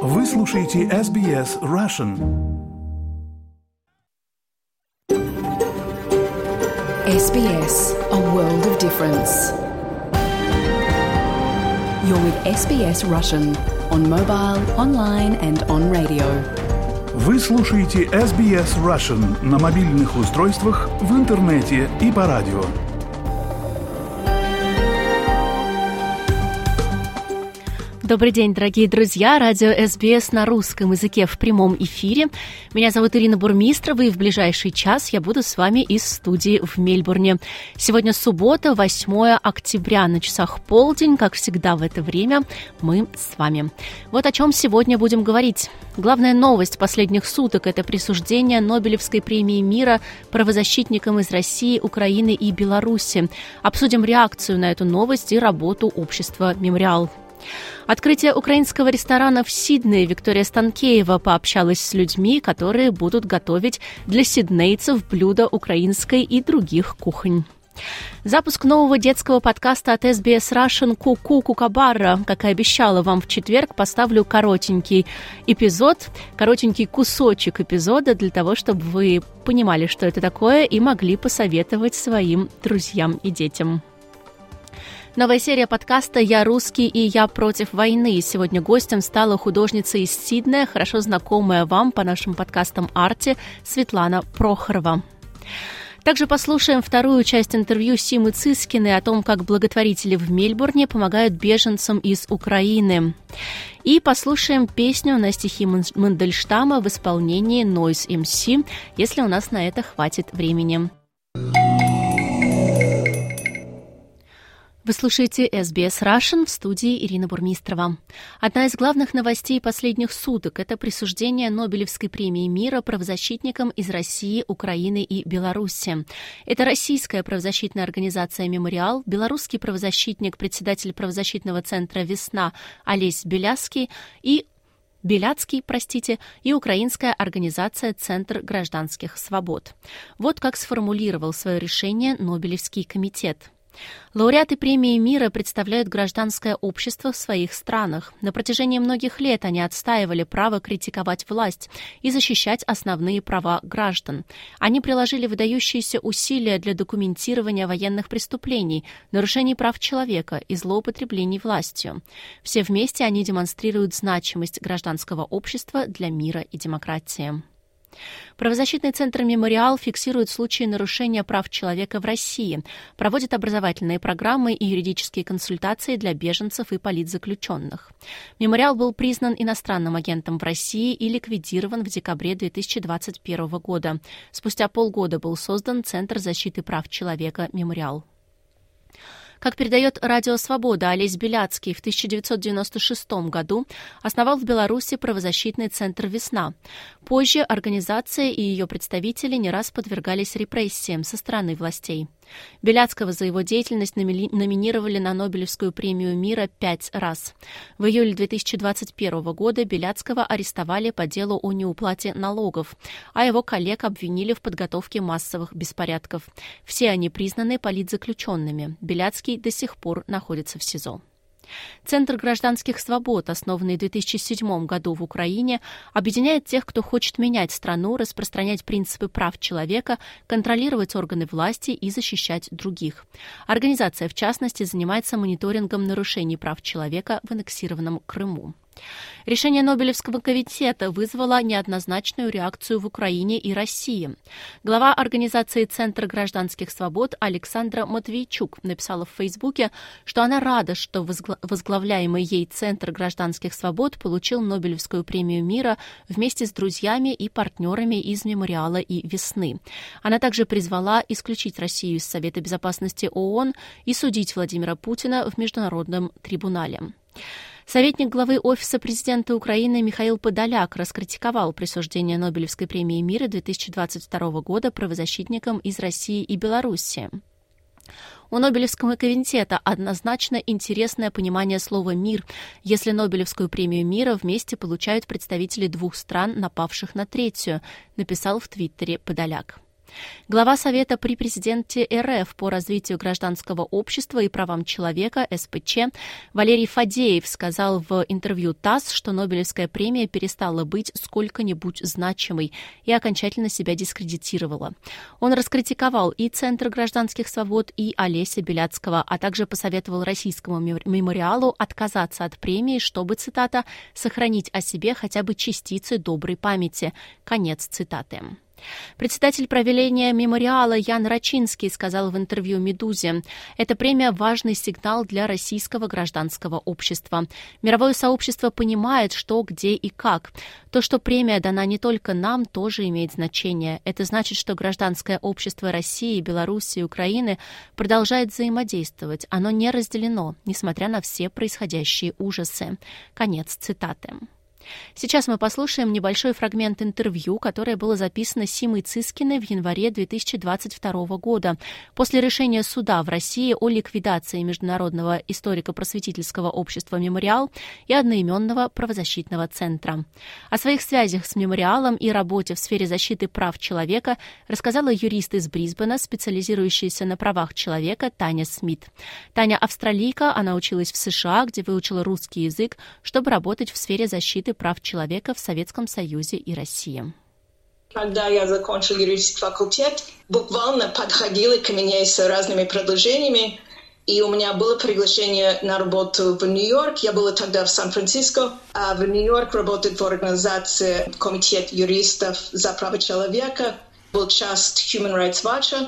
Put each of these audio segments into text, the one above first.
Вы слушаете SBS Russian. SBS, a world of difference. You're with SBS Russian on mobile, online and on radio. Вы слушаете SBS Russian на мобильных устройствах, в интернете и по радио. Добрый день, дорогие друзья. Радио SBS на русском языке в прямом эфире. Меня зовут Ирина Бурмистрова, и в ближайший час я буду с вами из студии в Мельбурне. Сегодня суббота, 8 октября, на часах полдень. Как всегда в это время мы с вами. Вот о чем сегодня будем говорить. Главная новость последних суток – это присуждение Нобелевской премии мира правозащитникам из России, Украины и Беларуси. Обсудим реакцию на эту новость и работу общества «Мемориал». Открытие украинского ресторана в Сиднее. Виктория Станкеева пообщалась с людьми, которые будут готовить для сиднейцев блюда украинской и других кухонь. Запуск нового детского подкаста от SBS Russian «Ку-ку Кукабара». Как и обещала вам в четверг, поставлю коротенький кусочек эпизода для того, чтобы вы понимали, что это такое, и могли посоветовать своим друзьям и детям. Новая серия подкаста «Я русский и я против войны». Сегодня гостем стала художница из Сиднея, хорошо знакомая вам по нашим подкастам «Арти» Светлана Прохорова. Также послушаем вторую часть интервью Симы Цискиной о том, как благотворители в Мельбурне помогают беженцам из Украины. И послушаем песню на стихи Мандельштама в исполнении Noise MC, если у нас на это хватит времени. Вы слушаете SBS Russian, в студии Ирина Бурмистрова. Одна из главных новостей последних суток – это присуждение Нобелевской премии мира правозащитникам из России, Украины и Беларуси. Это российская правозащитная организация «Мемориал», белорусский правозащитник, председатель правозащитного центра «Весна» Олесь Беляцкий и украинская организация «Центр гражданских свобод». Вот как сформулировал свое решение Нобелевский комитет. Лауреаты премии мира представляют гражданское общество в своих странах. На протяжении многих лет они отстаивали право критиковать власть и защищать основные права граждан. Они приложили выдающиеся усилия для документирования военных преступлений, нарушений прав человека и злоупотреблений властью. Все вместе они демонстрируют значимость гражданского общества для мира и демократии. Правозащитный центр «Мемориал» фиксирует случаи нарушения прав человека в России, проводит образовательные программы и юридические консультации для беженцев и политзаключенных. «Мемориал» был признан иностранным агентом в России и ликвидирован в декабре 2021 года. Спустя полгода был создан Центр защиты прав человека «Мемориал». Как передает Радио Свобода, Олесь Беляцкий в 1996 году основал в Беларуси правозащитный центр «Весна». Позже организация и ее представители не раз подвергались репрессиям со стороны властей. Беляцкого за его деятельность номинировали на Нобелевскую премию мира 5 раз. В июле 2021 года Беляцкого арестовали по делу о неуплате налогов, а его коллег обвинили в подготовке массовых беспорядков. Все они признаны политзаключенными. Беляцкий до сих пор находится в СИЗО. Центр гражданских свобод, основанный в 2007 году в Украине, объединяет тех, кто хочет менять страну, распространять принципы прав человека, контролировать органы власти и защищать других. Организация, в частности, занимается мониторингом нарушений прав человека в аннексированном Крыму. Решение Нобелевского комитета вызвало неоднозначную реакцию в Украине и России. Глава организации «Центр гражданских свобод» Александра Матвейчук написала в Фейсбуке, что она рада, что возглавляемый ей Центр гражданских свобод получил Нобелевскую премию мира вместе с друзьями и партнерами из «Мемориала» и «Весны». Она также призвала исключить Россию из Совета безопасности ООН и судить Владимира Путина в Международном трибунале. Советник главы Офиса президента Украины Михаил Подоляк раскритиковал присуждение Нобелевской премии мира 2022 года правозащитникам из России и Беларуси. У Нобелевского комитета однозначно интересное понимание слова «мир», если Нобелевскую премию мира вместе получают представители двух стран, напавших на третью, написал в Твиттере Подоляк. Глава Совета при президенте РФ по развитию гражданского общества и правам человека СПЧ Валерий Фадеев сказал в интервью ТАСС, что Нобелевская премия перестала быть сколько-нибудь значимой и окончательно себя дискредитировала. Он раскритиковал и Центр гражданских свобод, и Олеся Беляцкого, а также посоветовал Российскому мемориалу отказаться от премии, чтобы, цитата, «сохранить о себе хотя бы частицы доброй памяти». Конец цитаты. Председатель правления мемориала Ян Рачинский сказал в интервью «Медузе», «Эта премия – важный сигнал для российского гражданского общества. Мировое сообщество понимает, что, где и как. То, что премия дана не только нам, тоже имеет значение. Это значит, что гражданское общество России, Беларуси и Украины продолжает взаимодействовать. Оно не разделено, несмотря на все происходящие ужасы». Конец цитаты. Сейчас мы послушаем небольшой фрагмент интервью, которое было записано Симой Цискиной в январе 2022 года после решения суда в России о ликвидации Международного историко-просветительского общества «Мемориал» и одноименного правозащитного центра. О своих связях с «Мемориалом» и работе в сфере защиты прав человека рассказала юрист из Брисбена, специализирующаяся на правах человека Таня Смит. Таня австралийка, она училась в США, где выучила русский язык, чтобы работать в сфере защиты прав человека в Советском Союзе и России. Когда я закончила юридический факультет, буквально подходили ко мне с разными предложениями, и у меня было приглашение на работу в Нью-Йорк. Я была тогда в Сан-Франциско, а в Нью-Йорк работает в организации Комитет юристов за права человека. Был часть Human Rights Watch,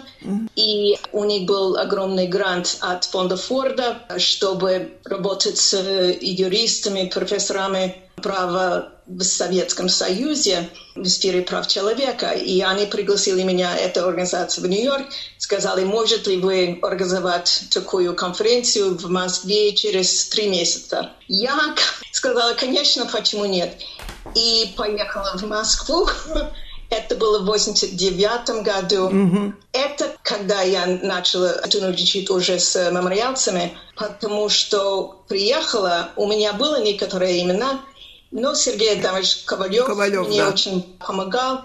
и у них был огромный грант от фонда Форда, чтобы работать с юристами, профессорами права в Советском Союзе в сфере прав человека. И они пригласили меня, эта организация, в Нью-Йорк, сказали, может ли вы организовать такую конференцию в Москве через 3 месяца. Я сказала, конечно, почему нет. И поехала в Москву. Это было в 1989 году. Это когда я начала сотрудничать уже с мемориальцами, потому что приехала, у меня были некоторые имена, но Сергей Адамович Ковалев мне очень помогал.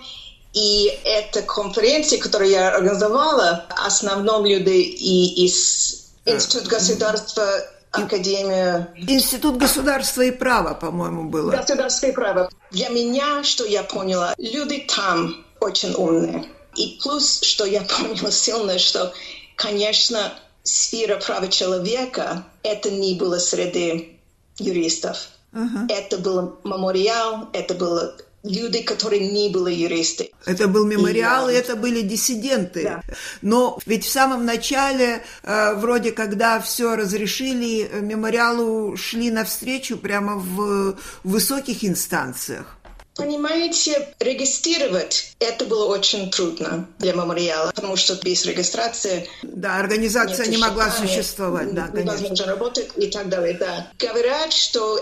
И эта конференция, которую я организовала, в основном люди и из Института государства, Академия... Институт государства и права, по-моему, было. Государство и право. Для меня, что я поняла, люди там очень умные. И плюс, что я поняла сильно, что, конечно, сфера права человека, это не было среди юристов. Это был мемориал, это было люди, которые не были юристы. Это был мемориал, и это были диссиденты. Да. Но ведь в самом начале, вроде когда все разрешили, мемориалу шли навстречу прямо в высоких инстанциях. Понимаете, регистрировать это было очень трудно для мемориала, потому что без регистрации... Да, организация не могла существовать, да, конечно. Невозможно работать и так далее, да. Говорят, что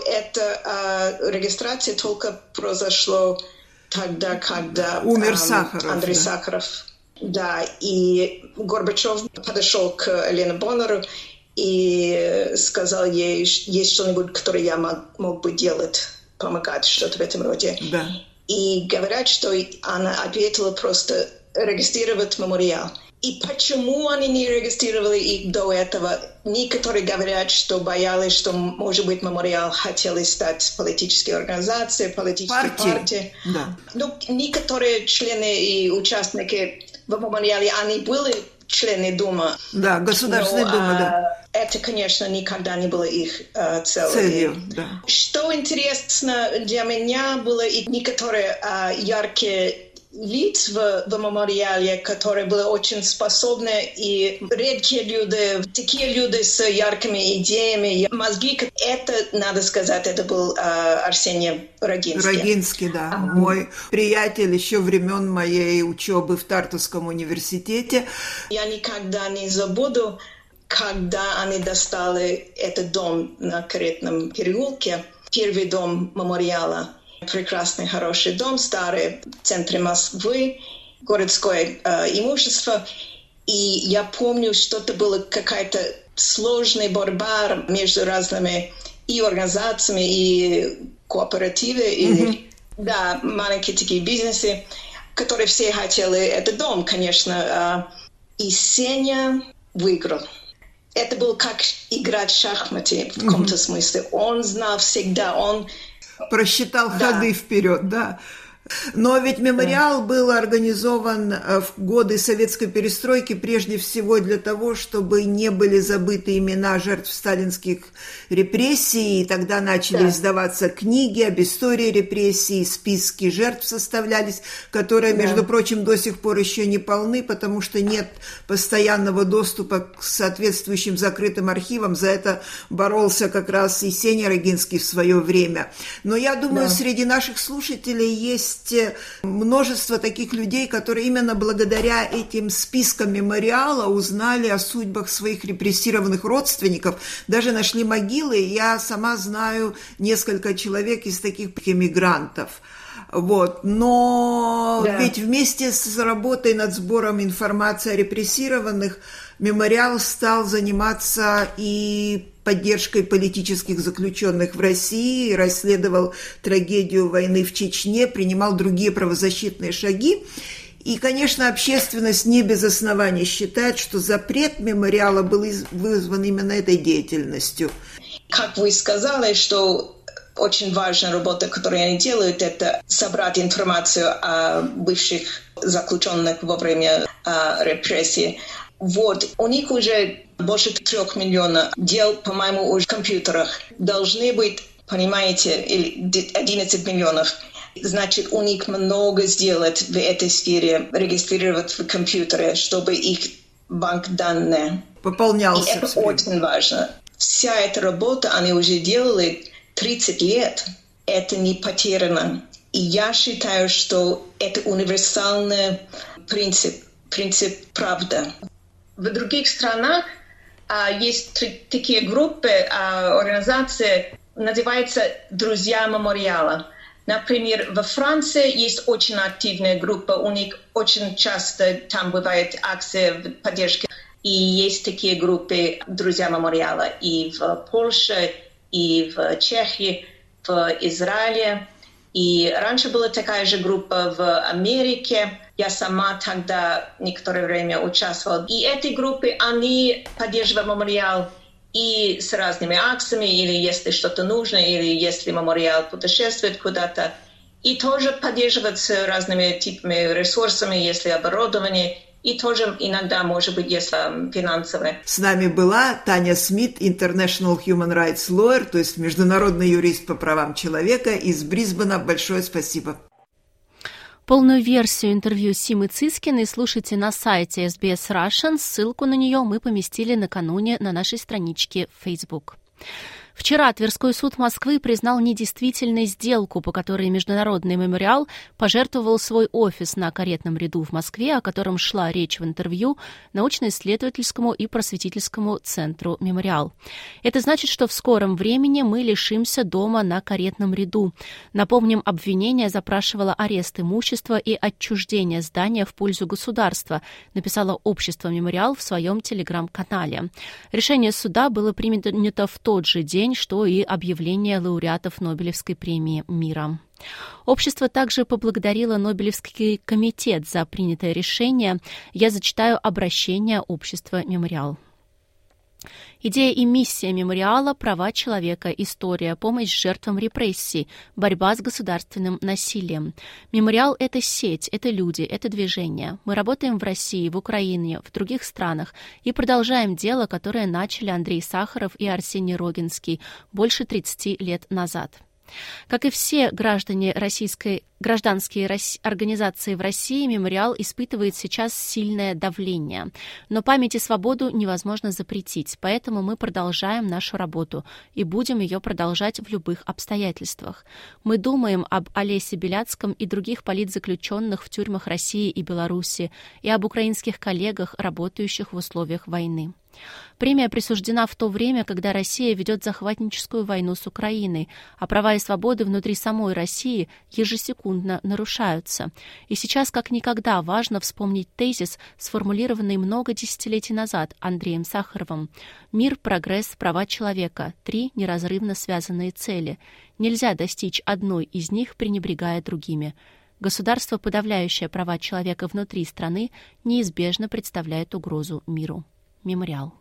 эта регистрация только произошла тогда, когда... Умер Сахаров. Андрей Сахаров. Да, и Горбачев подошел к Лене Боннеру и сказал ей, есть что-нибудь, которое я мог бы делать, помогать, что-то в этом роде. Да. И говорят, что она ответила просто регистрировать мемориал. И почему они не регистрировали их до этого? Некоторые говорят, что боялись, что, может быть, мемориал хотели стать политической организацией, политической партией. Да. Но некоторые члены и участники в мемориале, они были члены Думы. Да, Государственной Думы, да. Это, конечно, никогда не было их целью. Да. Что интересно для меня было, и некоторые яркие лица в мемориале, которые были очень способны, и редкие люди, такие люди с яркими идеями, мозги. Это, надо сказать, это был Арсений Рогинский. Рогинский, да. Мой приятель еще времен моей учебы в Тартусском университете. Я никогда не забуду, когда они достали этот дом на Каретном переулке, первый дом мемориала. Прекрасный, хороший дом, старый, в центре Москвы, городское имущество. И я помню, что это была какая-то сложная борьба между разными и организациями, и кооперативы, и да, маленькие такие бизнесы. который все хотели, это дом, конечно. И Сеня выиграл. Это было как играть в шахматы в каком-то смысле. Он знал всегда, он... Просчитал ходы вперед, да. Но ведь мемориал был организован в годы советской перестройки прежде всего для того, чтобы не были забыты имена жертв сталинских репрессий, и тогда начали издаваться книги об истории репрессий, списки жертв составлялись, которые, между прочим, до сих пор еще не полны, потому что нет постоянного доступа к соответствующим закрытым архивам. За это боролся как раз и Сеня Рогинский в свое время. Но я думаю, среди наших слушателей есть множество таких людей, которые именно благодаря этим спискам мемориала узнали о судьбах своих репрессированных родственников, даже нашли могилы. Я сама знаю несколько человек из таких эмигрантов. Вот. Но ведь вместе с работой над сбором информации о репрессированных мемориал стал заниматься и поддержкой политических заключенных в России, расследовал трагедию войны в Чечне, принимал другие правозащитные шаги. И, конечно, общественность не без оснований считает, что запрет мемориала был вызван именно этой деятельностью. Как вы сказали, что очень важная работа, которую они делают, это собрать информацию о бывших заключенных во время репрессий. Вот, у них уже больше 3 миллионов дел, по-моему, уже в компьютерах. Должны быть, понимаете, 11 миллионов. Значит, у них много сделать в этой сфере, регистрировать в компьютере, чтобы их банк данных пополнялся. И это очень важно. Вся эта работа они уже делали 30 лет. Это не потеряно. И я считаю, что это универсальный принцип правды. В других странах есть такие группы, организации, называются «Друзья мемориала». Например, во Франции есть очень активная группа, у них очень часто там бывают акции поддержки. И есть такие группы «Друзья мемориала» и в Польше, и в Чехии, в Израиле. И раньше была такая же группа в Америке. Я сама тогда некоторое время участвовала. И эти группы, они поддерживают мемориал и с разными акциями, или если что-то нужно, или если мемориал путешествует куда-то. И тоже поддерживают с разными типами ресурсами, если оборудование, и тоже иногда, может быть, если финансовое. С нами была Таня Смит, International Human Rights Lawyer, то есть международный юрист по правам человека из Брисбена. Большое спасибо. Полную версию интервью Симы Цискиной слушайте на сайте SBS Russian. Ссылку на нее мы поместили накануне на нашей страничке в Facebook. Вчера Тверской суд Москвы признал недействительной сделку, по которой Международный мемориал пожертвовал свой офис на Каретном ряду в Москве, о котором шла речь в интервью научно-исследовательскому и просветительскому центру «Мемориал». Это значит, что в скором времени мы лишимся дома на Каретном ряду. Напомним, обвинение запрашивало арест имущества и отчуждение здания в пользу государства, написало общество «Мемориал» в своем телеграм-канале. Решение суда было принято в тот же день, что и объявление лауреатов Нобелевской премии мира. Общество также поблагодарило Нобелевский комитет за принятое решение. Я зачитаю обращение общества «Мемориал». Идея и миссия мемориала – права человека, история, помощь жертвам репрессий, борьба с государственным насилием. Мемориал – это сеть, это люди, это движение. Мы работаем в России, в Украине, в других странах и продолжаем дело, которое начали Андрей Сахаров и Арсений Рогинский больше 30 лет назад. Как и все гражданские организации в России, «Мемориал» испытывает сейчас сильное давление. Но память и свободу невозможно запретить, поэтому мы продолжаем нашу работу и будем ее продолжать в любых обстоятельствах. Мы думаем об Олесе Беляцком и других политзаключенных в тюрьмах России и Беларуси и об украинских коллегах, работающих в условиях войны. Премия присуждена в то время, когда Россия ведет захватническую войну с Украиной, а права и свободы внутри самой России ежесекундно нарушаются. И сейчас как никогда важно вспомнить тезис, сформулированный много десятилетий назад Андреем Сахаровым. Мир, прогресс, права человека – 3 неразрывно связанные цели. Нельзя достичь одной из них, пренебрегая другими. Государство, подавляющее права человека внутри страны, неизбежно представляет угрозу миру. Мемориал.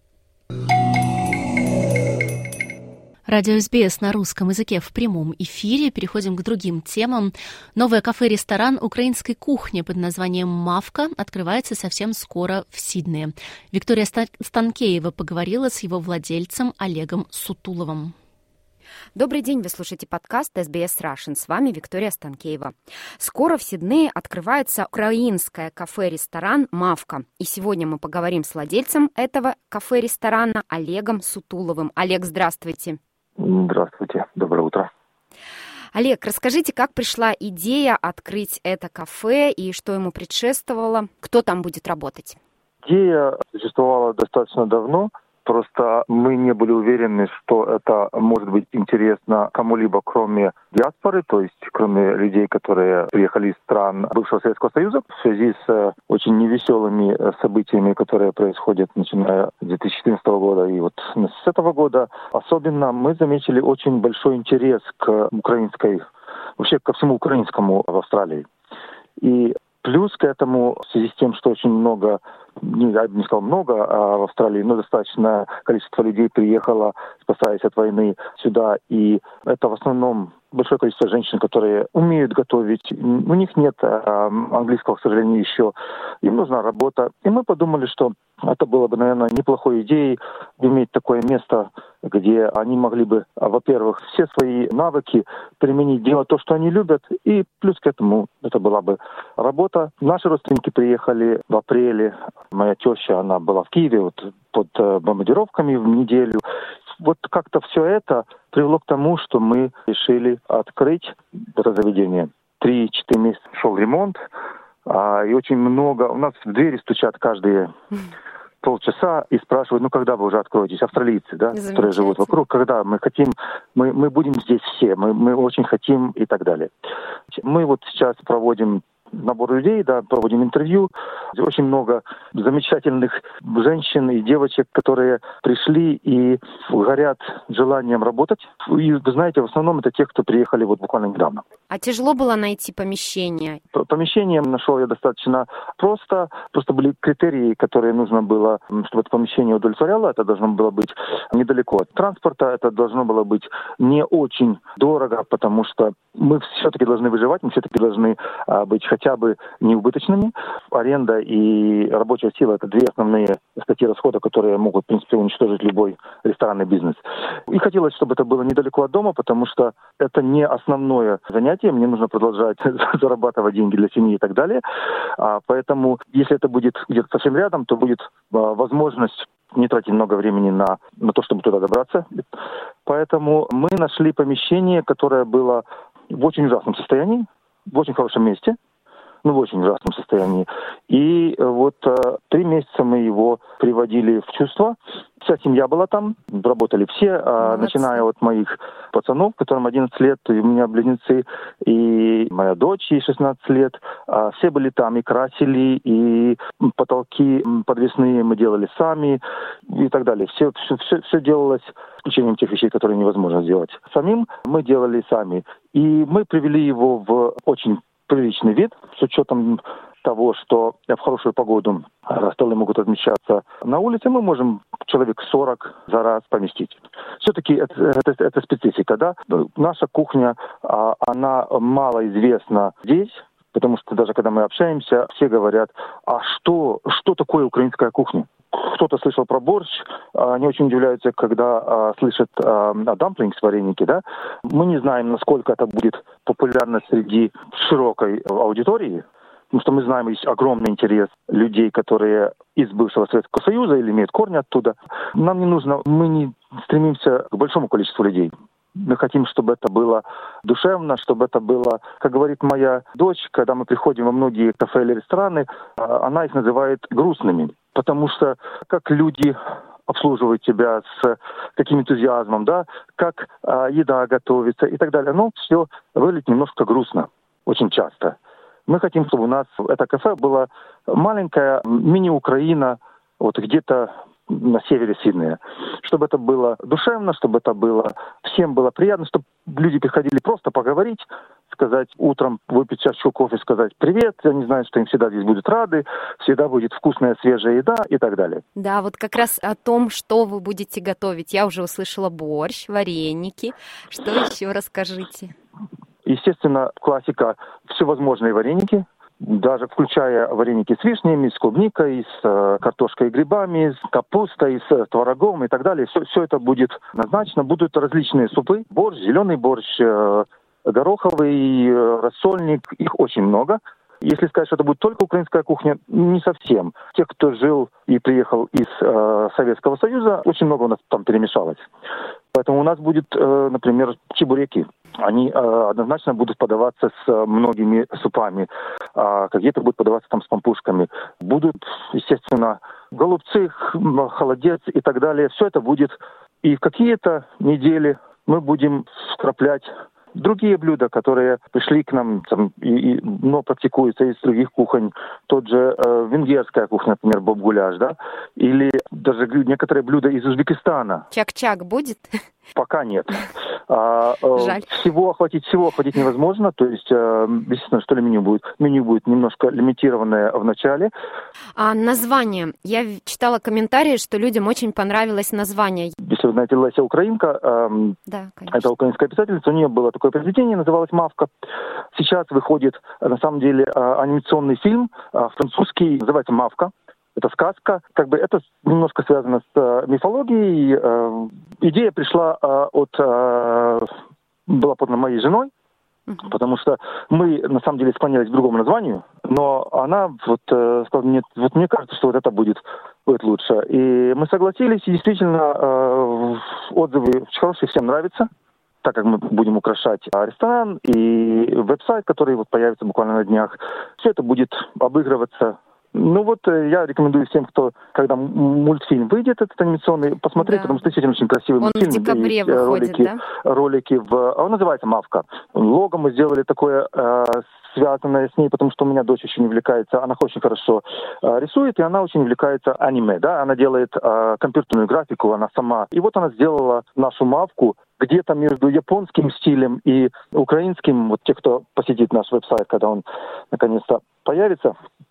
Радио СБС на русском языке в прямом эфире. Переходим к другим темам. Новое кафе-ресторан украинской кухни под названием «Мавка» открывается совсем скоро в Сиднее. Виктория Станкеева поговорила с его владельцем Олегом Сутуловым. Добрый день, вы слушаете подкаст SBS Russian. С вами Виктория Станкеева. Скоро в Сиднее открывается украинское кафе-ресторан «Мавка». И сегодня мы поговорим с владельцем этого кафе-ресторана Олегом Сутуловым. Олег, здравствуйте. Здравствуйте, доброе утро. Олег, расскажите, как пришла идея открыть это кафе и что ему предшествовало, кто там будет работать? Идея существовала достаточно давно, просто мы не были уверены, что это может быть интересно кому-либо, кроме диаспоры, то есть кроме людей, которые приехали из стран бывшего Советского Союза в связи с очень невеселыми событиями, которые происходят начиная с 2014 года и вот с этого года. Особенно мы заметили очень большой интерес к украинской, вообще ко всему украинскому в Австралии. И плюс к этому, в связи с тем, что очень много, я бы не сказал много, а в Австралии, но достаточное количество людей приехало, спасаясь от войны, сюда. И это в основном большое количество женщин, которые умеют готовить. У них нет английского, к сожалению, еще. Им нужна работа. И мы подумали, что это было бы, наверное, неплохой идеей иметь такое место, где они могли бы, во-первых, все свои навыки применить, делать то, что они любят, и плюс к этому это была бы работа. Наши родственники приехали в апреле. Моя теща, она была в Киеве вот, под бомбардировками в неделю. Вот как-то все это привело к тому, что мы решили открыть это заведение. 3-4 месяца шел ремонт, и очень много... У нас в двери стучат каждые полчаса и спрашивают, когда вы уже откроетесь, австралийцы, да, которые живут вокруг, когда мы хотим, мы будем здесь все, мы очень хотим и так далее. Мы вот сейчас проводим набор людей, да, проводим интервью. Очень много замечательных женщин и девочек, которые пришли и горят желанием работать. И, вы знаете, в основном это те, кто приехали вот буквально недавно. А тяжело было найти помещение? Помещение нашел я достаточно просто. Просто были критерии, которые нужно было, чтобы это помещение удовлетворяло. Это должно было быть недалеко от транспорта. Это должно было быть не очень дорого, потому что мы все-таки должны выживать, мы все-таки должны быть хотя бы неубыточными. Аренда и рабочая сила – это две основные статьи расхода, которые могут, в принципе, уничтожить любой ресторанный бизнес. И хотелось, чтобы это было недалеко от дома, потому что это не основное занятие. Мне нужно продолжать зарабатывать деньги для семьи и так далее. Поэтому, если это будет где-то совсем рядом, то будет возможность не тратить много времени на то, чтобы туда добраться. Поэтому мы нашли помещение, которое было в очень ужасном состоянии, в очень хорошем месте, в очень ужасном состоянии. И вот 3 месяца мы его приводили в чувство. Вся семья была там, работали все, начиная от моих пацанов, которым 11 лет, и у меня близнецы, и моя дочь, ей 16 лет. Все были там и красили, и потолки подвесные мы делали сами, и так далее. Все делалось, с исключением тех вещей, которые невозможно сделать самим, мы делали сами. И мы привели его в очень приличный вид, с учетом того, что в хорошую погоду столы могут размещаться на улице, мы можем человек 40 за раз поместить. Все-таки это специфика, да. Наша кухня, она мало известна здесь, потому что даже когда мы общаемся, все говорят, а что такое украинская кухня? Кто-то слышал про борщ, они очень удивляются, когда слышат о дамплингс, вареники, да. Мы не знаем, насколько это будет популярно среди широкой аудитории, потому что мы знаем, есть огромный интерес людей, которые из бывшего Советского Союза или имеют корни оттуда. Нам не нужно, мы не стремимся к большому количеству людей. Мы хотим, чтобы это было душевно, чтобы это было, как говорит моя дочь, когда мы приходим во многие кафе или рестораны, она их называет грустными. Потому что как люди обслуживают тебя с каким энтузиазмом, да, как еда готовится и так далее. Но все выглядит немножко грустно, очень часто. Мы хотим, чтобы у нас это кафе было маленькая мини-Украина, вот где-то на севере Сиднея. Чтобы это было душевно, чтобы это было всем было приятно, чтобы люди приходили просто поговорить, сказать, утром выпить чашечку кофе, сказать привет. Они знают, что им всегда здесь будут рады, всегда будет вкусная свежая еда и так далее. Да, вот как раз о том, что вы будете готовить. Я уже услышала борщ, вареники. Что еще расскажите? Естественно, классика – всевозможные вареники, даже включая вареники с вишнями, с клубникой, с картошкой и грибами, с капустой, с творогом и так далее. Все это будет назначено. Будут различные супы, борщ, зеленый борщ, гороховый, рассольник, их очень много. Если сказать, что это будет только украинская кухня, не совсем. Те, кто жил и приехал из Советского Союза, очень много у нас там перемешалось. Поэтому у нас будет, например, чебуреки. Они однозначно будут подаваться с многими супами. Какие-то будут подаваться там с пампушками. Будут, естественно, голубцы, холодец и так далее. Все это будет. И в какие-то недели мы будем вкраплять другие блюда, которые пришли к нам, но практикуются из других кухонь. Тот же венгерская кухня, например, боб-гуляш, да? Или даже некоторые блюда из Узбекистана. Чак-чак будет? Пока нет. Жаль. Всего охватить невозможно. То есть, естественно, что ли меню будет? Меню будет немножко лимитированное в начале. А название? Я читала комментарии, что людям очень понравилось название. Если вы знаете Леся Украинка, да, конечно. Это украинская писательница, у нее было такое произведение, называлось «Мавка». Сейчас выходит, на самом деле, анимационный фильм французский, называется «Мавка». Это сказка, это немножко связано с мифологией. Идея пришла была подана моей женой, потому что мы, на самом деле, склонялись к другому названию, но она сказала, мне кажется, что это будет лучше. И мы согласились, и действительно отзывы очень хорошие, всем нравится, так как мы будем украшать ресторан и веб-сайт, который появится буквально на днях. Все это будет обыгрываться. Я рекомендую всем, когда мультфильм выйдет, этот анимационный, посмотреть, потому что действительно очень красивый мультфильм. Он в декабре выходит, ролики он называется «Мавка». Лого мы сделали такое, связанное с ней, потому что у меня дочь очень увлекается, она очень хорошо рисует, и она очень увлекается аниме, да, она делает компьютерную графику, она сама. И она сделала нашу «Мавку» где-то между японским стилем и украинским. Те, кто посетит наш веб-сайт, когда он наконец-то появится,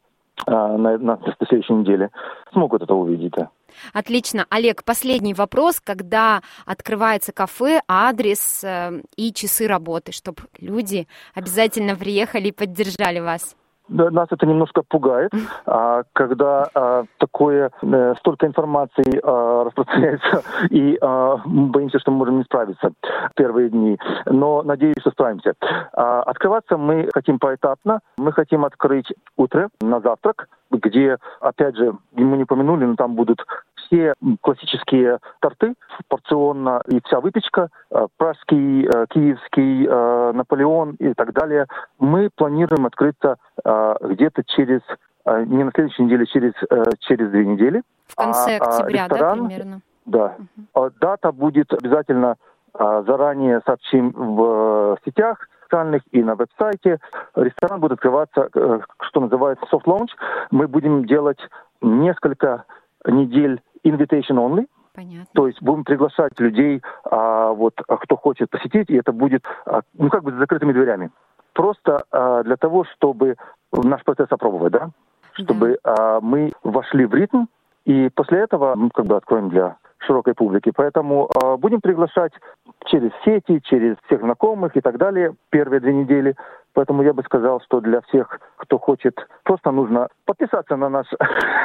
на следующей неделе, смогут это увидеть. Да. Отлично. Олег, последний вопрос. Когда открывается кафе, адрес и часы работы, чтобы люди обязательно приехали и поддержали вас? Да, нас это немножко пугает, когда столько информации распространяется, и мы боимся, что мы можем не справиться в первые дни. Но надеюсь, что справимся. Открываться мы хотим поэтапно. Мы хотим открыть утро на завтрак, где, опять же, мы не упомянули, но там будут все классические торты порционно и вся выпечка, пражский, киевский, Наполеон и так далее. Мы планируем открыться где-то не на следующей неделе, через 2 недели. В конце октября, ресторан, да, примерно? Да. Дата будет обязательно, заранее сообщим в сетях социальных и на веб-сайте. Ресторан будет открываться, что называется, soft launch. Мы будем делать несколько недель invitation only. Понятно. То есть будем приглашать людей, кто хочет посетить, и это будет с закрытыми дверями. Просто для того, чтобы наш процесс опробовать, да? Чтобы мы вошли в ритм, и после этого мы откроем для широкой публики. Поэтому будем приглашать через сети, через всех знакомых и так далее первые 2 недели. Поэтому я бы сказал, что для всех, кто хочет, просто нужно подписаться на наш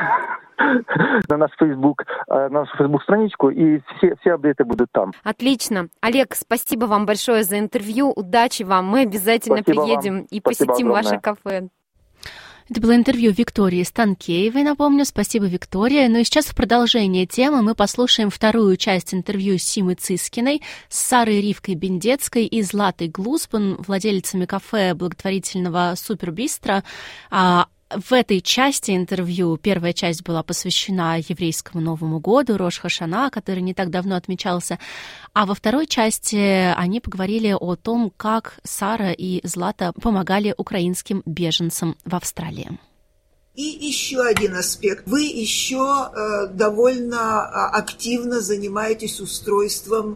Facebook, на нашу Facebook-страничку, и все апдейты будут там. Отлично. Олег, спасибо вам большое за интервью. Удачи вам. Мы обязательно приедем и посетим ваше кафе. Это было интервью Виктории Станкеевой, напомню. Спасибо, Виктория. Ну и сейчас в продолжение темы мы послушаем вторую часть интервью с Симой Цискиной, с Сарой Ривкой Бендецкой и Златой Глузбан, владелицами кафе благотворительного Супербистро. В этой части интервью первая часть была посвящена еврейскому Новому году, Рош Хашана, который не так давно отмечался. А во второй части они поговорили о том, как Сара и Злата помогали украинским беженцам в Австралии. И еще один аспект. Вы еще довольно активно занимаетесь устройством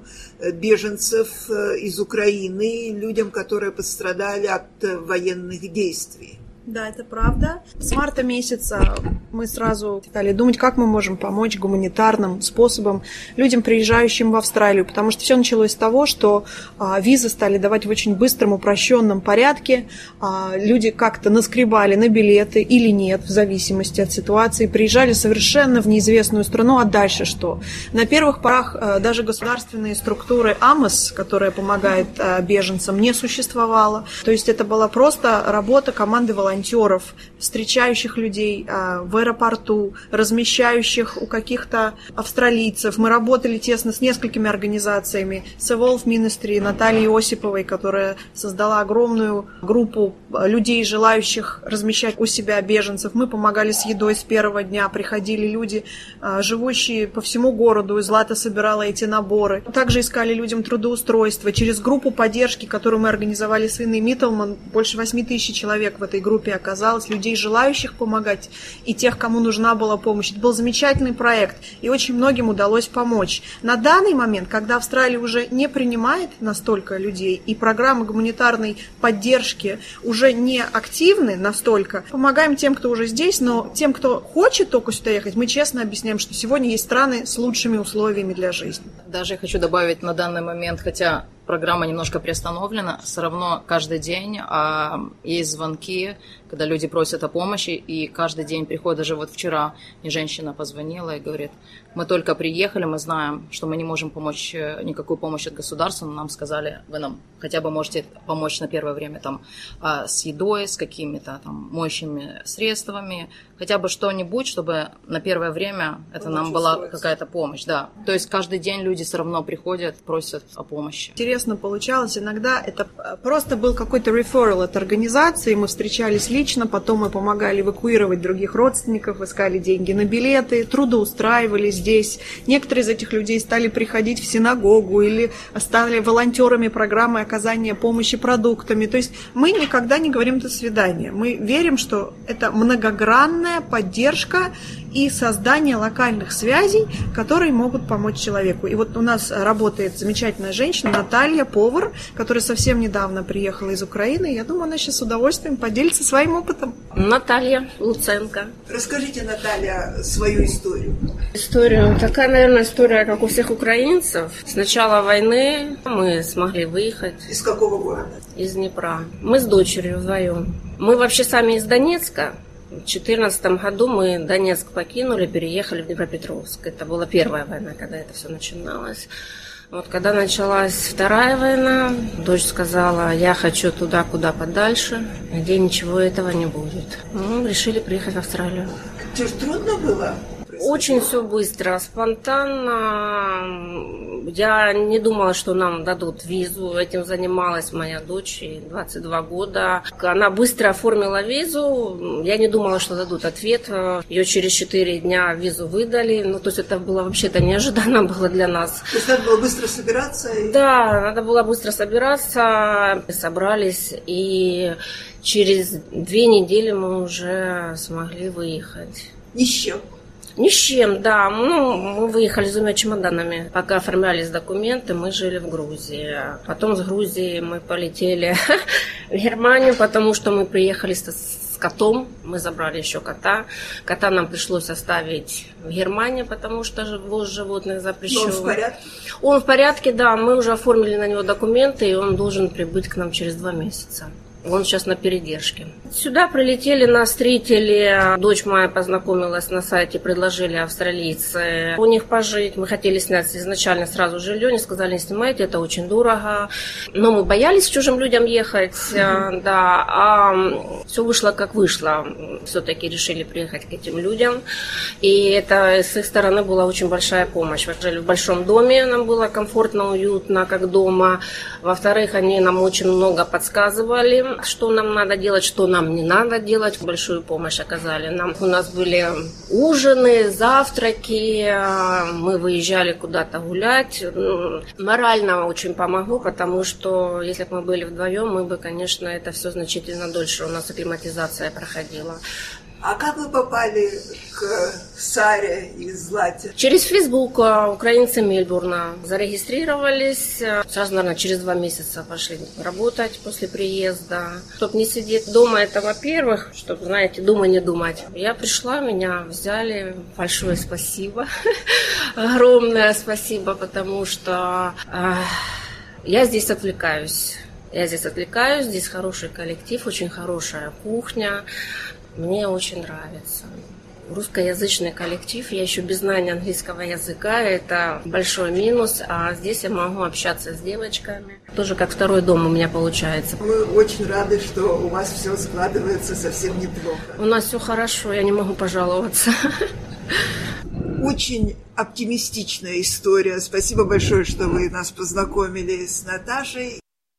беженцев из Украины, людям, которые пострадали от военных действий. Да, это правда. С марта месяца мы сразу стали думать, как мы можем помочь гуманитарным способом людям, приезжающим в Австралию, потому что все началось с того, что визы стали давать в очень быстром, упрощенном порядке. Люди как-то наскребали на билеты или нет, в зависимости от ситуации, приезжали совершенно в неизвестную страну, а дальше что? На первых порах даже государственные структуры АМОС, которая помогает беженцам, не существовало. То есть это была просто работа команды волонтеров, встречающих людей в аэропорту, размещающих у каких-то австралийцев. Мы работали тесно с несколькими организациями. с Evolve Ministry Натальей Осиповой, которая создала огромную группу людей, желающих размещать у себя беженцев. Мы помогали с едой с первого дня. Приходили люди, живущие по всему городу. И Злата собирала эти наборы. Также искали людям трудоустройство. Через группу поддержки, которую мы организовали с Инной Миттелман, больше 8 тысяч человек в этой группе оказалось, людей, желающих помогать, и тех, кому нужна была помощь. Это был замечательный проект, и очень многим удалось помочь. На данный момент, когда Австралия уже не принимает настолько людей, и программы гуманитарной поддержки уже не активны настолько, помогаем тем, кто уже здесь, но тем, кто хочет только сюда ехать, мы честно объясняем, что сегодня есть страны с лучшими условиями для жизни. Даже я хочу добавить на данный момент, хотя программа немножко приостановлена, все равно каждый день есть звонки, когда люди просят о помощи, и каждый день приходит, даже вот вчера мне женщина позвонила и говорит, мы только приехали, мы знаем, что мы не можем помочь, никакую помощь от государства, но нам сказали, вы нам хотя бы можете помочь на первое время там, с едой, с какими-то там моющими средствами, хотя бы что-нибудь, чтобы на первое время это нам была какая-то помощь. Да. То есть каждый день люди все равно приходят, просят о помощи. Интересно получалось. Иногда это просто был какой-то реферал от организации, мы встречались лично, потом мы помогали эвакуировать других родственников, искали деньги на билеты, трудоустраивали здесь. Некоторые из этих людей стали приходить в синагогу или стали волонтерами программы оказания помощи продуктами. То есть мы никогда не говорим «до свидания». Мы верим, что это многогранная поддержка и создание локальных связей, которые могут помочь человеку. И вот у нас работает замечательная женщина Наталья, повар, которая совсем недавно приехала из Украины. Я думаю, она сейчас с удовольствием поделится своим опытом. Наталья Луценко. Расскажите, Наталья, свою историю. История. Такая, наверное, история, как у всех украинцев. С начала войны мы смогли выехать. Из какого города? Из Днепра. Мы с дочерью вдвоем. Мы вообще сами из Донецка. В 2014 году мы Донецк покинули, переехали в Днепропетровск. Это была первая война, когда это все начиналось. Вот когда началась вторая война, дочь сказала, я хочу туда, куда подальше, где ничего этого не будет. Мы решили приехать в Австралию. Что ж, трудно было? Очень все быстро, спонтанно. Я не думала, что нам дадут визу. Этим занималась моя дочь, ей 22 года. Она быстро оформила визу. Я не думала, что дадут ответ. Ее через 4 дня визу выдали. Ну, то есть это было вообще-то неожиданно было для нас. То есть надо было быстро собираться? Да, надо было быстро собираться. Собрались, и через 2 недели мы уже смогли выехать. Ни с чем? Ни с чем, да. Ну, мы выехали с 2 чемоданами. Пока оформлялись документы, мы жили в Грузии. Потом с Грузии мы полетели в Германию, потому что мы приехали с котом. Мы забрали еще кота. Кота нам пришлось оставить в Германии, потому что ввоз животных запрещен. Он в порядке? Он в порядке, да. Мы уже оформили на него документы, и он должен прибыть к нам через 2 месяца. Он сейчас на передержке. Сюда прилетели, нас встретили. Дочь моя познакомилась на сайте, предложили австралийцы у них пожить. Мы хотели снять изначально сразу жилье, они сказали, не снимайте, это очень дорого. Но мы боялись чужим людям ехать, да. А все вышло как вышло. Все-таки решили приехать к этим людям. И это с их стороны была очень большая помощь. Мы жили в большом доме, нам было комфортно, уютно, как дома. Во-вторых, они нам очень много подсказывали, что нам надо делать, что нам не надо делать. Большую помощь оказали нам. У нас были ужины, завтраки, мы выезжали куда-то гулять. Морально очень помогло, потому что если бы мы были вдвоем, мы бы, конечно, это все значительно дольше. У нас акклиматизация проходила. А как вы попали к Саре и Злате? Через Facebook украинцы Мельбурна зарегистрировались. Сразу, наверное, через 2 месяца пошли работать после приезда. Чтобы не сидеть дома, это во-первых, чтобы, знаете, дома не думать. Я пришла, меня взяли. Большое спасибо. Огромное спасибо, потому что я здесь отвлекаюсь. Здесь хороший коллектив, очень хорошая кухня. Мне очень нравится. Русскоязычный коллектив, я еще без знания английского языка, это большой минус, а здесь я могу общаться с девочками. Тоже как второй дом у меня получается. Мы очень рады, что у вас все складывается совсем неплохо. У нас все хорошо, я не могу пожаловаться. Очень оптимистичная история. Спасибо большое, что вы нас познакомили с Наташей.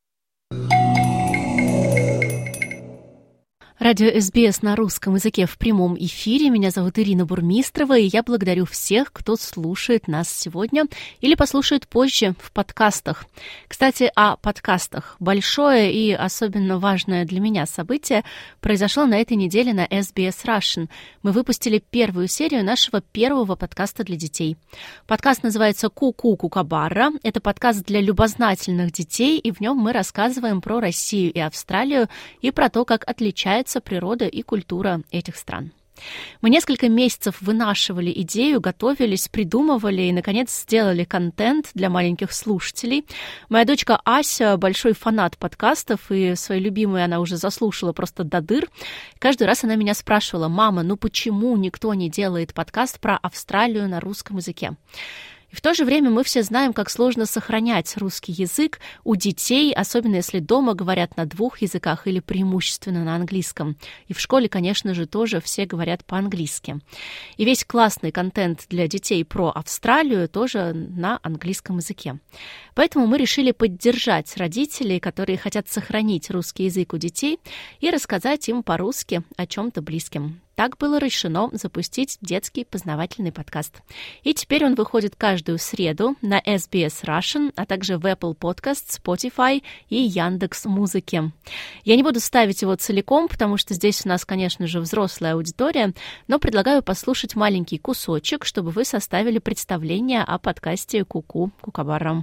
Радио СБС на русском языке в прямом эфире. Меня зовут Ирина Бурмистрова, и я благодарю всех, кто слушает нас сегодня или послушает позже в подкастах. Кстати, о подкастах. Большое и особенно важное для меня событие произошло на этой неделе на SBS Russian. Мы выпустили первую серию нашего первого подкаста для детей. Подкаст называется «Ку-ку Кукабара». Это подкаст для любознательных детей, и в нем мы рассказываем про Россию и Австралию и про то, как отличается природа и культура этих стран. Мы несколько месяцев вынашивали идею, готовились, придумывали и, наконец, сделали контент для маленьких слушателей. Моя дочка Ася большой фанат подкастов, и свои любимые она уже заслушала просто до дыр. Каждый раз она меня спрашивала: «Мама, ну почему никто не делает подкаст про Австралию на русском языке?» И в то же время мы все знаем, как сложно сохранять русский язык у детей, особенно если дома говорят на 2 языках или преимущественно на английском. И в школе, конечно же, тоже все говорят по-английски. И весь классный контент для детей про Австралию тоже на английском языке. Поэтому мы решили поддержать родителей, которые хотят сохранить русский язык у детей, и рассказать им по-русски о чем-то близком. Так было решено запустить детский познавательный подкаст. И теперь он выходит каждую среду на SBS Russian, а также в Apple Podcasts, Spotify и Яндекс.Музыке. Я не буду ставить его целиком, потому что здесь у нас, конечно же, взрослая аудитория, но предлагаю послушать маленький кусочек, чтобы вы составили представление о подкасте «Ку-ку Кукабара».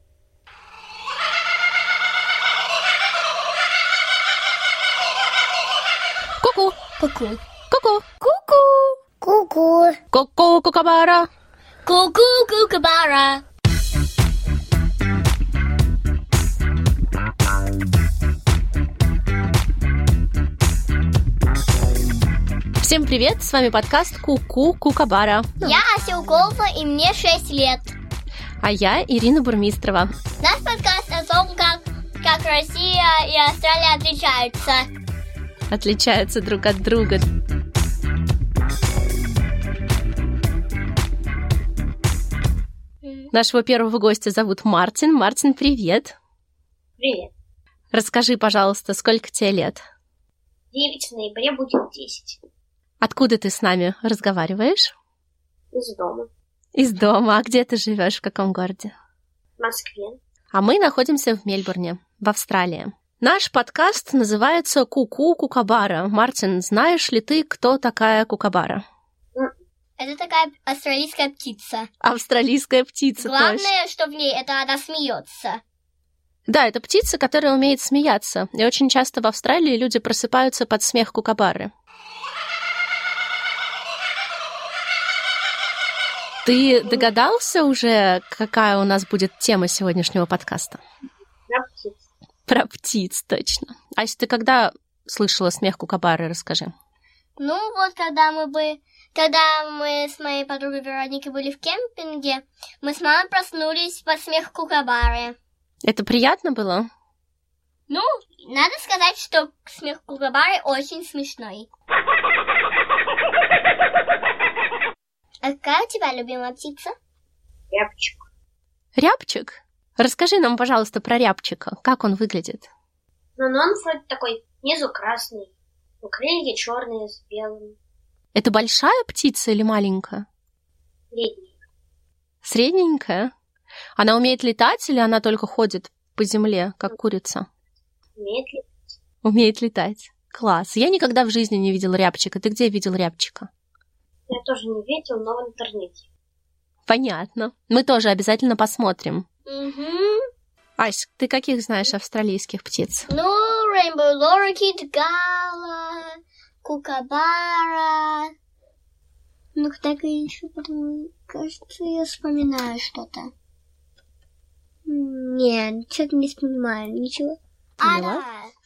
Ку-ку! Ку-ку! Ку-ку! Ку-ку! Ку-ку! Ку-ку Кукабара! Ку-ку Кукабара! Всем привет! С вами подкаст «Ку-ку Кукабара». Я Ася Уколова, и мне 6 лет. А я Ирина Бурмистрова. Наш подкаст о том, как Россия и Австралия отличаются. Отличаются друг от друга. Нашего первого гостя зовут Мартин. Мартин, привет. Привет. Расскажи, пожалуйста, сколько тебе лет? 9 в ноябре будет 10. Откуда ты с нами разговариваешь? Из дома. Из дома. А где ты живешь? В каком городе? В Москве. А мы находимся в Мельбурне, в Австралии. Наш подкаст называется «Ку-ку Кукабара». Мартин, знаешь ли ты, кто такая Кукабара? Это такая австралийская птица. Австралийская птица, Главное, точно. что в ней, это она смеется. Да, это птица, которая умеет смеяться. И очень часто в Австралии люди просыпаются под смех кукабары. Ты догадался уже, какая у нас будет тема сегодняшнего подкаста? Про птиц. Про птиц, точно. Ася, ты когда слышала смех кукабары, расскажи. Ну вот, когда мы с моей подругой Вероникой были в кемпинге, мы с мамой проснулись под смех кукабары. Это приятно было? Ну, надо сказать, что смех кукабары очень смешной. А какая у тебя любимая птица? Рябчик. Рябчик? Расскажи нам, пожалуйста, про рябчика. Как он выглядит? Ну, он вроде такой, внизу красный, крылья черные с белым. Это большая птица или маленькая? Средненькая. Средненькая? Она умеет летать или она только ходит по земле, как курица? Умеет летать. Умеет летать. Класс. Я никогда в жизни не видела рябчика. Ты где видел рябчика? Я тоже не видел, но в интернете. Понятно. Мы тоже обязательно посмотрим. Угу. Ась, ты каких знаешь австралийских птиц? Ну, Rainbow Lorikeet, Gala, Кукабара. Ну, так и еще потом, кажется, я вспоминаю что-то. Нет, что-то не вспоминаю, ничего. Поняла?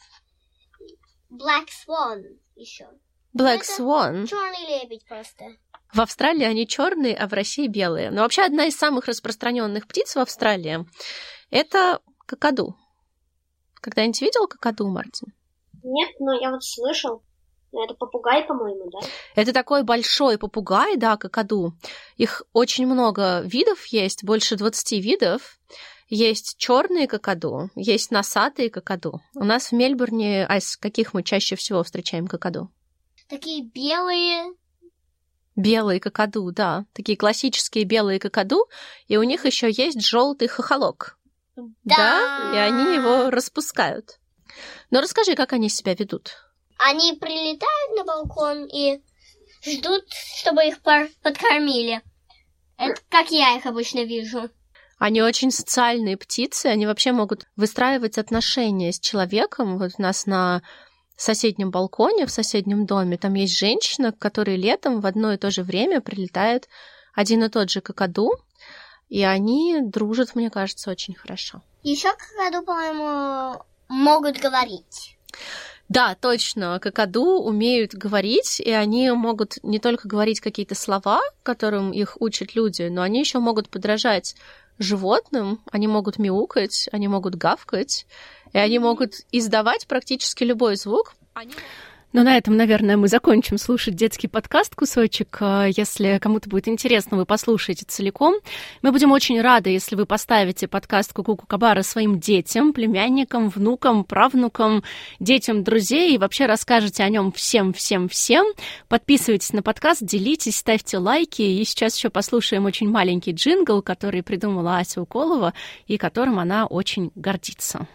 Black Swan еще. Black Swan? Черный лебедь просто. В Австралии они черные, а в России белые. Но вообще одна из самых распространенных птиц в Австралии – это какаду. Когда-нибудь видел какаду, Мартин? Нет, но я вот слышал. Это попугай, по-моему, да? Это такой большой попугай, да, какаду. Их очень много видов есть, больше 20 видов. Есть черные какаду, есть носатые какаду. У нас в Мельбурне, Ась, каких мы чаще всего встречаем какаду? Такие белые. Белые какаду, да. Такие классические белые какаду. И у них еще есть желтый хохолок. Да, и они его распускают. Но расскажи, как они себя ведут. Они прилетают на балкон и ждут, чтобы их подкормили. Это как я их обычно вижу. Они очень социальные птицы, они вообще могут выстраивать отношения с человеком. Вот у нас на соседнем балконе, в соседнем доме, там есть женщина, которая летом в одно и то же время прилетает один и тот же какаду, и они дружат, мне кажется, очень хорошо. Еще какаду, по-моему, могут говорить. Да, точно, какаду умеют говорить, и они могут не только говорить какие-то слова, которым их учат люди, но они еще могут подражать животным, они могут мяукать, они могут гавкать, и они могут издавать практически любой звук. Ну, на этом, наверное, мы закончим слушать детский подкаст «Кусочек». Если кому-то будет интересно, вы послушаете целиком. Мы будем очень рады, если вы поставите подкаст «Ку-ку Кукабара» своим детям, племянникам, внукам, правнукам, детям друзей и вообще расскажете о нем всем. Подписывайтесь на подкаст, делитесь, ставьте лайки. И сейчас еще послушаем очень маленький джингл, который придумала Ася Уколова и которым она очень гордится.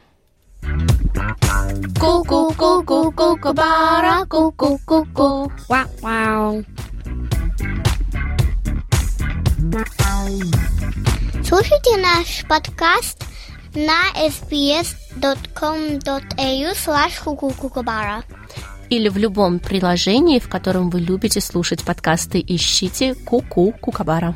Ку-ку-ку-ку-ку-кабара, ку-ку-ку-ку. Вау-вау. Слушайте наш подкаст на sbs.com.au/кукукукабара. Или в любом приложении, в котором вы любите слушать подкасты, ищите «Ку-ку Кукабара».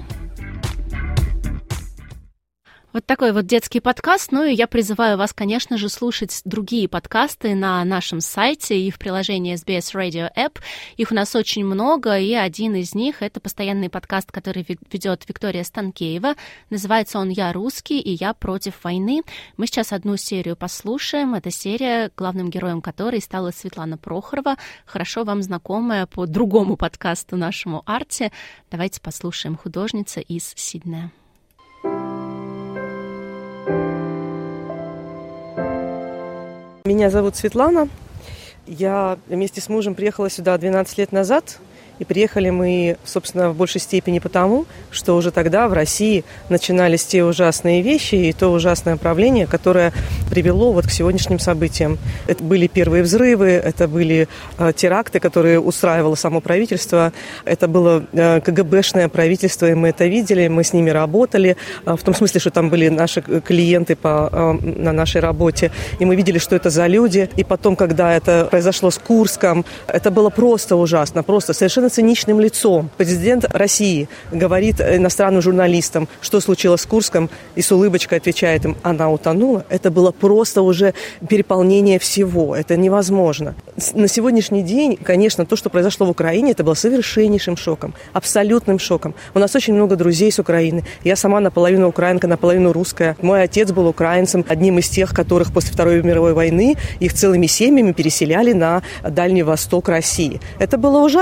Вот такой вот детский подкаст. Ну и я призываю вас, конечно же, слушать другие подкасты на нашем сайте и в приложении SBS Radio App. Их у нас очень много, и один из них — это постоянный подкаст, который ведет Виктория Станкеева. Называется он «Я русский, и я против войны». Мы сейчас одну серию послушаем. Эта серия, главным героем которой стала Светлана Прохорова, хорошо вам знакомая по другому подкасту нашему «Арте». Давайте послушаем художница из Сиднея. Меня зовут Светлана. Я вместе с мужем приехала сюда 12 лет назад. И приехали мы, собственно, в большей степени потому, что уже тогда в России начинались те ужасные вещи и то ужасное правление, которое привело вот к сегодняшним событиям. Это были первые взрывы, это были теракты, которые устраивало само правительство. Это было КГБшное правительство, и мы это видели, мы с ними работали, в том смысле, что там были наши клиенты на нашей работе, и мы видели, что это за люди. И потом, когда это произошло с Курском, это было просто ужасно, просто совершенно циничным лицом. Президент России говорит иностранным журналистам, что случилось с Курском, и с улыбочкой отвечает им: она утонула. Это было просто уже переполнение всего. Это невозможно. На сегодняшний день, конечно, то, что произошло в Украине, это было совершеннейшим шоком, абсолютным шоком. У нас очень много друзей с Украины. Я сама наполовину украинка, наполовину русская. Мой отец был украинцем, одним из тех, которых после Второй мировой войны их целыми семьями переселяли на Дальний Восток России. Это было ужасно. Это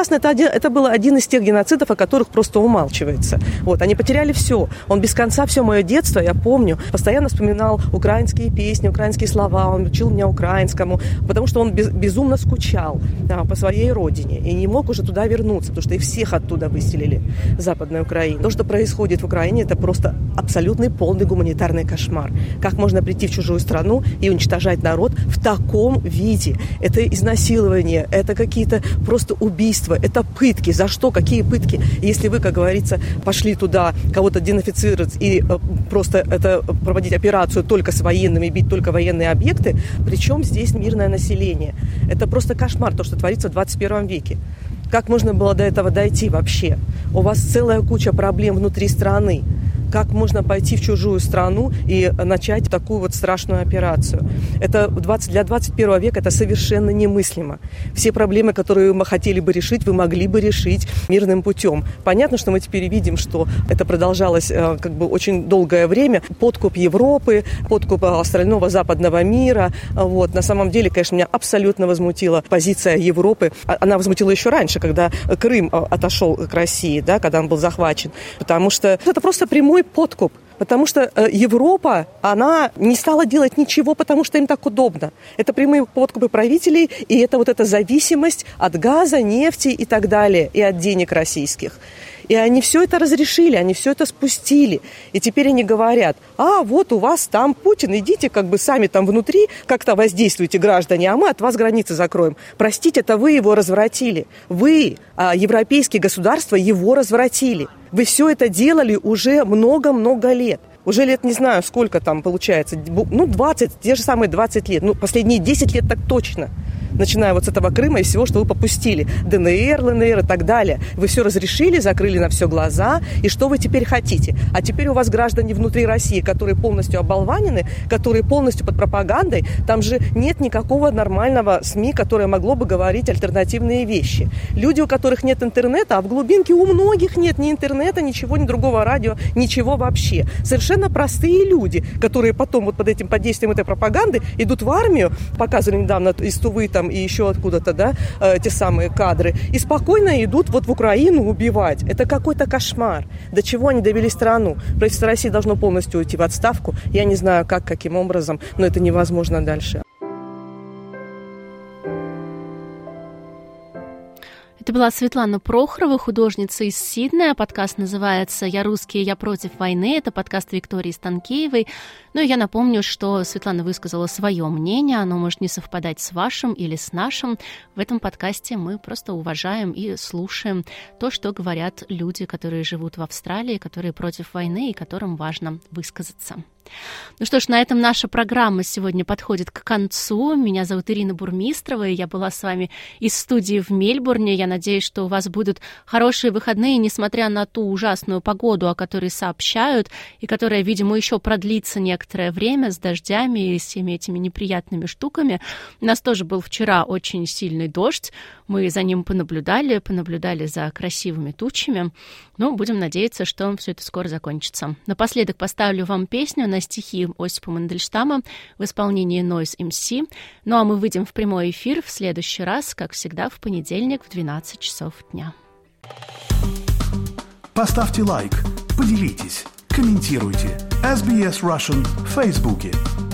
это был один из тех геноцидов, о которых просто умалчивается. Вот, они потеряли все. Он без конца все мое детство, я помню, постоянно вспоминал украинские песни, украинские слова, он учил меня украинскому, потому что он безумно скучал по своей родине и не мог уже туда вернуться, потому что их всех оттуда выселили, Западной Украины. То, что происходит в Украине, это просто абсолютный полный гуманитарный кошмар. Как можно прийти в чужую страну и уничтожать народ в таком виде? Это изнасилование, это какие-то просто убийства, это пытки. За что? Какие пытки? Если вы, как говорится, пошли туда кого-то денацифицировать и просто это проводить операцию только с военными, бить только военные объекты, причем здесь мирное население. Это просто кошмар, то, что творится в 21 веке. Как можно было до этого дойти вообще? У вас целая куча проблем внутри страны. Как можно пойти в чужую страну и начать такую вот страшную операцию? Это для 21 века это совершенно немыслимо. Все проблемы, которые мы хотели бы решить, вы могли бы решить мирным путем. Понятно, что мы теперь видим, что это продолжалось очень долгое время. Подкуп Европы, подкуп остального западного мира. Вот. На самом деле, конечно, меня абсолютно возмутила позиция Европы. Она возмутила еще раньше, когда Крым отошел к России, да, когда он был захвачен. Потому что это просто прямой подкуп. Потому что Европа, она не стала делать ничего, потому что им так удобно. Это прямые подкупы правителей, и это вот эта зависимость от газа, нефти и так далее, и от денег российских. И они все это разрешили, они все это спустили. И теперь они говорят, вот у вас там Путин, идите сами там внутри, как-то воздействуйте, граждане, а мы от вас границы закроем. Простите, это вы его развратили. Вы, европейские государства, его развратили. Вы все это делали уже много-много лет. Уже лет не знаю, сколько там получается. 20, те же самые 20 лет. Последние 10 лет так точно. Начиная вот с этого Крыма и всего, что вы попустили. ДНР, ЛНР и так далее. Вы все разрешили, закрыли на все глаза. И что вы теперь хотите? А теперь у вас граждане внутри России, которые полностью оболванены, которые полностью под пропагандой. Там же нет никакого нормального СМИ, которое могло бы говорить альтернативные вещи. Люди, у которых нет интернета, а в глубинке у многих нет ни интернета, ничего, ни другого радио, ничего вообще. Совершенно простые люди, которые потом вот под действием этой пропаганды идут в армию, показывали недавно из Тувы там и еще откуда-то, да, те самые кадры, и спокойно идут вот в Украину убивать. Это какой-то кошмар. До чего они довели страну? Правительство России должно полностью уйти в отставку. Я не знаю, каким образом, но это невозможно дальше. Это была Светлана Прохорова, художница из Сиднея. Подкаст называется «Я русский, я против войны». Это подкаст Виктории Станкеевой. Ну и я напомню, что Светлана высказала свое мнение. Оно может не совпадать с вашим или с нашим. В этом подкасте мы просто уважаем и слушаем то, что говорят люди, которые живут в Австралии, которые против войны и которым важно высказаться. Ну что ж, на этом наша программа сегодня подходит к концу. Меня зовут Ирина Бурмистрова, и я была с вами из студии в Мельбурне. Я надеюсь, что у вас будут хорошие выходные, несмотря на ту ужасную погоду, о которой сообщают, и которая, видимо, еще продлится некоторое время с дождями и всеми этими неприятными штуками. У нас тоже был вчера очень сильный дождь. Мы за ним понаблюдали за красивыми тучами. Но будем надеяться, что все это скоро закончится. Напоследок поставлю вам песню на стихи Осипа Мандельштама в исполнении Noise MC. Ну а мы выйдем в прямой эфир в следующий раз, как всегда, в понедельник в 12 часов дня. Поставьте лайк, поделитесь, комментируйте. SBS Russian в Фейсбуке.